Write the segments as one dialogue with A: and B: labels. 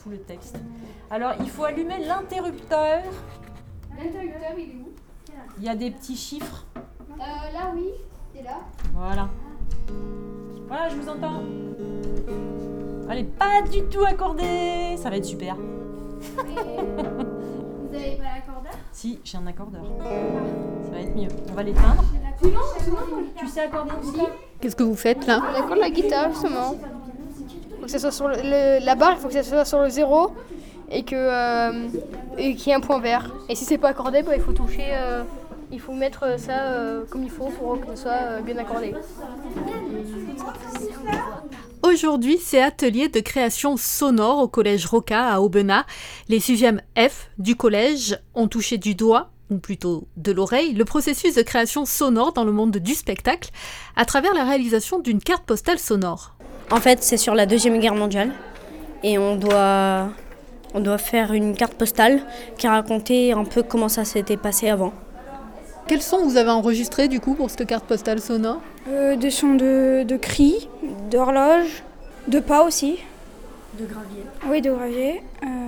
A: Tout le texte. Alors, il faut allumer l'interrupteur.
B: L'interrupteur, il est où?
A: Il y a des petits chiffres.
B: Là, oui. C'est là.
A: Voilà. Voilà, je vous entends. Elle n'est pas du tout accordée. Ça va être super.
B: Mais vous avez pas l'accordeur?
A: Si, j'ai un accordeur. Ça va être mieux. On va l'éteindre. Tu sais accorder une guitare?
C: Qu'est-ce que vous faites là?
B: On accorde la guitare, justement. Faut que ça soit sur la barre, il faut que ça soit sur le 0 et qu'il y ait un point vert. Et si c'est pas accordé, il faut toucher, il faut mettre ça comme il faut pour que ce soit bien accordé.
C: Aujourd'hui, c'est atelier de création sonore au collège Roca à Aubenas. Les 6e F du collège ont touché du doigt, ou plutôt de l'oreille, le processus de création sonore dans le monde du spectacle à travers la réalisation d'une carte postale sonore.
D: En fait, c'est sur la Deuxième Guerre mondiale et on doit faire une carte postale qui racontait un peu comment ça s'était passé avant.
C: Quels sons vous avez enregistrés du coup pour cette carte postale sonore?
E: Des sons de cris, d'horloges, de pas aussi.
D: De gravier.
E: Oui, de gravier.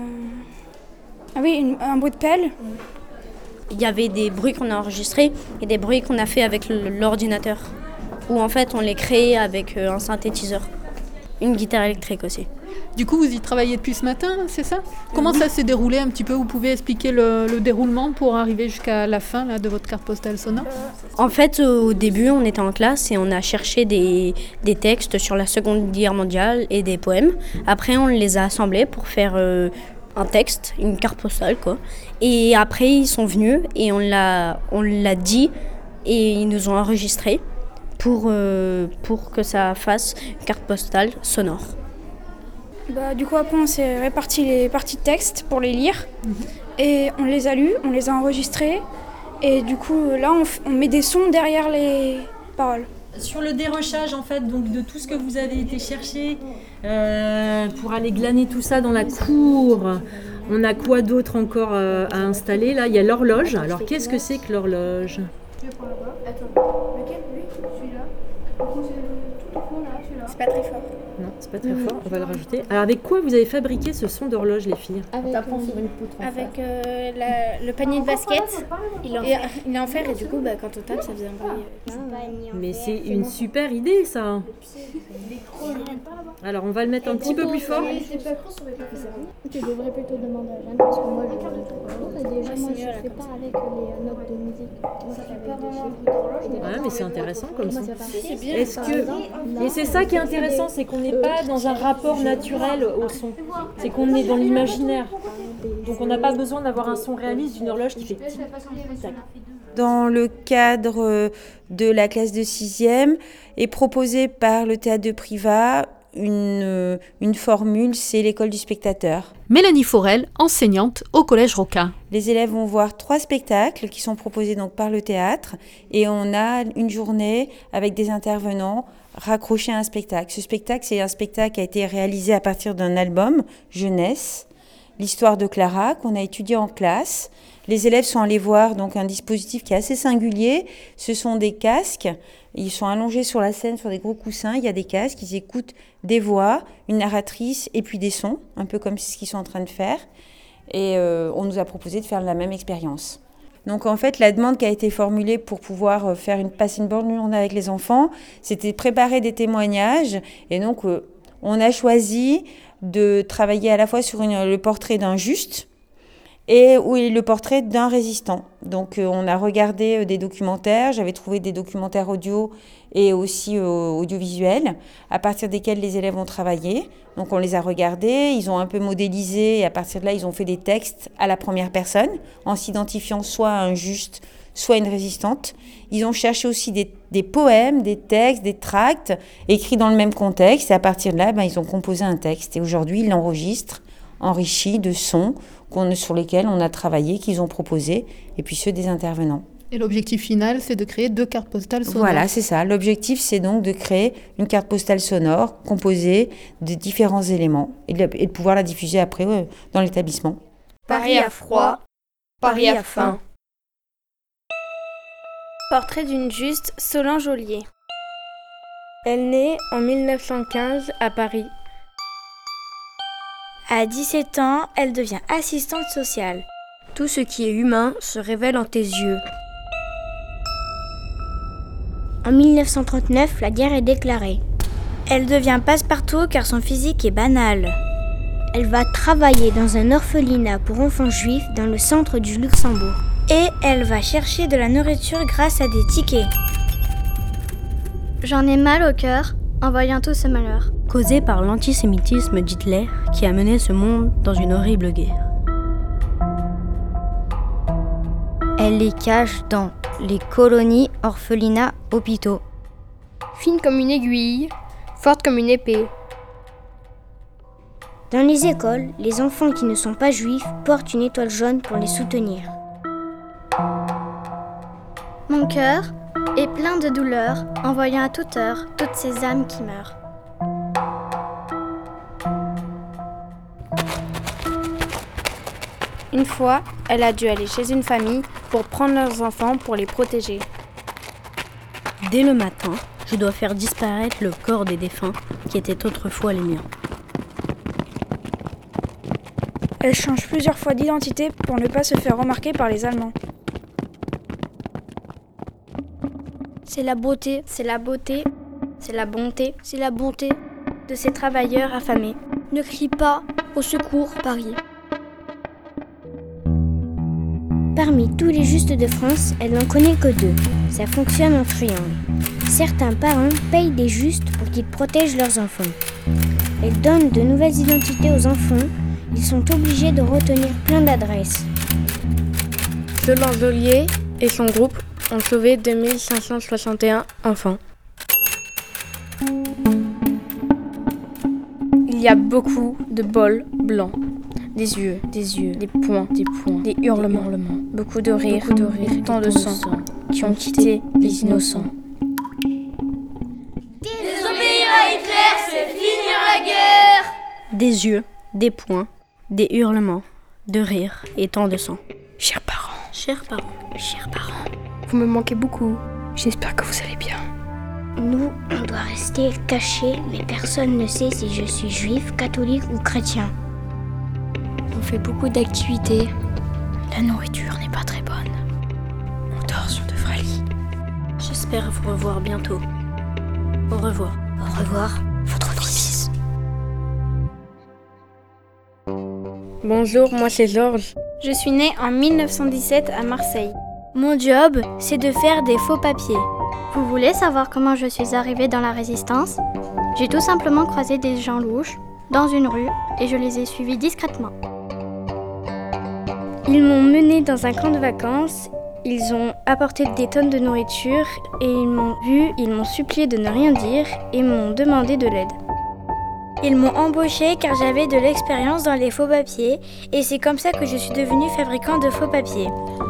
E: Ah oui, un bruit de pelle.
D: Il y avait des bruits qu'on a enregistrés et des bruits qu'on a fait avec l'ordinateur. Où en fait on les créait avec un synthétiseur. Une guitare électrique aussi.
C: Du coup, vous y travaillez depuis ce matin, c'est ça? Comment ça s'est déroulé un petit peu? Vous pouvez expliquer le déroulement pour arriver jusqu'à la fin là, de votre carte postale sonore?
D: En fait, au début, on était en classe et on a cherché des textes sur la Seconde Guerre mondiale et des poèmes. Après, on les a assemblés pour faire un texte, une carte postale, quoi. Et après, ils sont venus et on l'a dit et ils nous ont enregistré pour que ça fasse une carte postale sonore.
E: Du coup, après, on s'est réparti les parties de texte pour les lire. Et on les a lus, on les a enregistrés. Et du coup, là, on met des sons derrière les paroles.
A: Sur le dérochage, en fait, donc de tout ce que vous avez été chercher pour aller glaner tout ça dans la cour, on a quoi d'autre encore à installer? Là, il y a l'horloge. Alors, qu'est-ce que c'est que l'horloge?
B: Attends, lequel? Lui? Celui-là? Tout au fond, là, celui-là.
E: C'est pas très fort.
A: Non, c'est pas très fort, on va le rajouter. Alors, avec quoi vous avez fabriqué ce son d'horloge, les filles?
F: Avec le panier de basket, il est en fer et du coup quand on tape ça faisait un bruit.
A: Mais c'est une super idée, ça. Alors, on va le mettre un petit peu plus fort.
G: Tu devrais plutôt demander à Jeanne parce que moi je fais pas avec les notes de musique. Moi, je fais pas vraiment.
A: Ouais, mais c'est intéressant comme ça. Et c'est ça qui est intéressant, c'est qu'on n'est pas dans un rapport naturel au son. C'est qu'on est dans l'imaginaire. Donc on n'a pas besoin d'avoir un son réaliste d'une horloge qui fait tic-tac.
H: Dans le cadre de la classe de 6e est proposée par le théâtre de Privas une formule, c'est l'école du spectateur.
C: Mélanie Forel, enseignante au collège Roca.
H: Les élèves vont voir 3 spectacles qui sont proposés donc par le théâtre et on a une journée avec des intervenants raccrochés à un spectacle. Ce spectacle, c'est un spectacle qui a été réalisé à partir d'un album jeunesse, l'histoire de Clara, qu'on a étudié en classe. Les élèves sont allés voir donc un dispositif qui est assez singulier. Ce sont des casques. Ils sont allongés sur la scène, sur des gros coussins. Il y a des casques. Ils écoutent des voix, une narratrice et puis des sons, un peu comme ce qu'ils sont en train de faire. Et on nous a proposé de faire la même expérience. Donc en fait, la demande qui a été formulée pour pouvoir passer une bonne journée avec les enfants, c'était de préparer des témoignages. Et donc, on a choisi de travailler à la fois sur le portrait d'un juste et le portrait d'un résistant. Donc on a regardé des documentaires, j'avais trouvé des documentaires audio et aussi audiovisuels, à partir desquels les élèves ont travaillé. Donc on les a regardés, ils ont un peu modélisé et à partir de là, ils ont fait des textes à la première personne, en s'identifiant soit à un juste, soit à une résistante. Ils ont cherché aussi des poèmes, des textes, des tracts, écrits dans le même contexte. Et à partir de là, ils ont composé un texte. Et aujourd'hui, ils l'enregistrent, enrichi de sons sur lesquels on a travaillé, qu'ils ont proposés, et puis ceux des intervenants.
C: Et l'objectif final, c'est de créer 2 cartes postales sonores.
H: Voilà, c'est ça. L'objectif, c'est donc de créer une carte postale sonore composée de différents éléments et de pouvoir la diffuser après dans l'établissement.
B: Paris a froid, Paris a faim.
F: Portrait d'une juste, Solange Ollier. Elle naît en 1915 à Paris.
I: À 17 ans, elle devient assistante sociale.
D: Tout ce qui est humain se révèle en tes yeux.
I: En 1939, la guerre est déclarée. Elle devient passe-partout car son physique est banal. Elle va travailler dans un orphelinat pour enfants juifs dans le centre du Luxembourg. Et elle va chercher de la nourriture grâce à des tickets.
G: J'en ai mal au cœur en voyant tout ce malheur.
D: Causé par l'antisémitisme d'Hitler qui a mené ce monde dans une horrible guerre.
I: Elle les cache dans les colonies, orphelinats, hôpitaux.
B: Fine comme une aiguille, forte comme une épée.
I: Dans les écoles, les enfants qui ne sont pas juifs portent une étoile jaune pour les soutenir.
G: Mon cœur est plein de douleur en voyant à toute heure toutes ces âmes qui meurent.
F: Une fois, elle a dû aller chez une famille pour prendre leurs enfants pour les protéger.
D: Dès le matin, je dois faire disparaître le corps des défunts qui étaient autrefois les miens.
E: Elle change plusieurs fois d'identité pour ne pas se faire remarquer par les Allemands.
G: C'est la beauté, c'est la beauté, c'est la bonté, c'est la bonté de ces travailleurs affamés. Ne crie pas au secours, Paris.
I: Parmi tous les justes de France, elle n'en connaît que 2. Ça fonctionne en triangle. Certains parents payent des justes pour qu'ils protègent leurs enfants. Elle donne de nouvelles identités aux enfants. Ils sont obligés de retenir plein d'adresses.
F: Solange Ollier et son groupe ont sauvé 2561 enfants. Il y a beaucoup de bols blancs. Des yeux, des poings, des hurlements, beaucoup de rires, tant de sang qui ont quitté les innocents.
J: Désobéir à Hitler, c'est finir la guerre.
D: Des yeux, des poings, des hurlements, de rires et tant de sang.
B: Chers parents,
D: Chers parents,
B: vous me manquez beaucoup. J'espère que vous allez bien.
I: Nous, on doit rester cachés, mais personne ne sait si je suis juif, catholique ou chrétien.
G: On fait beaucoup d'activités.
D: la nourriture n'est pas très bonne. On dort sur de vrais lits. J'espère vous revoir bientôt. Au revoir.
I: Au revoir,
D: votre fils.
F: Bonjour, moi c'est Georges. Je suis née en 1917 à Marseille.
G: Mon job, c'est de faire des faux papiers. Vous voulez savoir comment je suis arrivée dans la résistance ? J'ai tout simplement croisé des gens louches dans une rue et je les ai suivis discrètement.
I: Ils m'ont menée dans un camp de vacances, ils ont apporté des tonnes de nourriture et ils m'ont vu, ils m'ont supplié de ne rien dire et m'ont demandé de l'aide. Ils m'ont embauchée car j'avais de l'expérience dans les faux papiers et c'est comme ça que je suis devenue fabricant de faux papiers.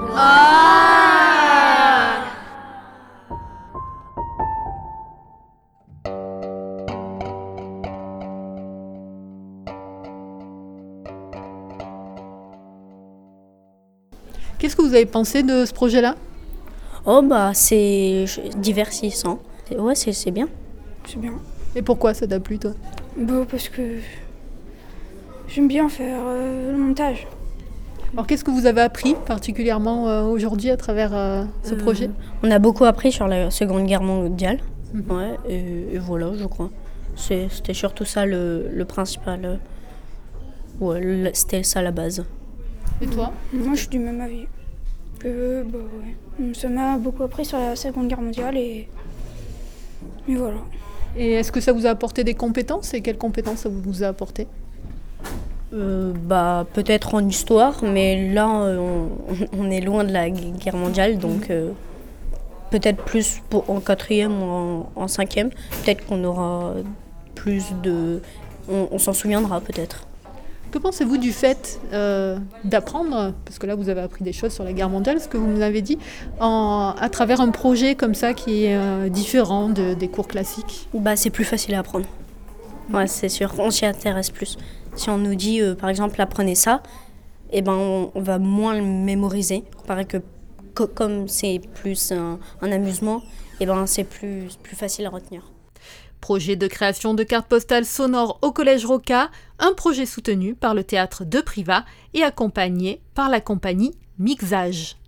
C: Qu'est-ce que vous avez pensé de ce projet-là ?
D: Oh bah c'est divertissant. Ouais, c'est bien.
E: C'est bien.
C: Et pourquoi ça t'a plu, toi ?
E: Bah, parce que j'aime bien faire le montage.
C: Alors qu'est-ce que vous avez appris particulièrement aujourd'hui à travers ce projet ?
D: On a beaucoup appris sur la Seconde Guerre mondiale. Ouais, et voilà, je crois. C'était surtout ça le principal. Ouais, c'était ça la base.
C: Et toi ?
E: Moi, je suis du même avis. Bah ouais. Ça m'a beaucoup appris sur la Seconde Guerre mondiale et voilà.
C: Et est-ce que ça vous a apporté des compétences ? Et quelles compétences ça vous a apporté ?
D: Bah peut-être en histoire, mais là on est loin de la guerre mondiale, donc peut-être plus en 4e ou en 5e. Peut-être qu'on aura plus de... On s'en souviendra peut-être.
C: Que pensez-vous du fait d'apprendre, parce que là vous avez appris des choses sur la guerre mondiale, ce que vous nous avez dit, à travers un projet comme ça qui est différent des cours classiques ?
D: Bah c'est plus facile à apprendre. Ouais, c'est sûr, on s'y intéresse plus. Si on nous dit par exemple apprenez ça, eh ben on va moins le mémoriser. Comparé que comme c'est plus un amusement, eh ben c'est plus facile à retenir.
C: Projet de création de cartes postales sonores au Collège Rocca, un projet soutenu par le théâtre de Privas et accompagné par la compagnie Mixage.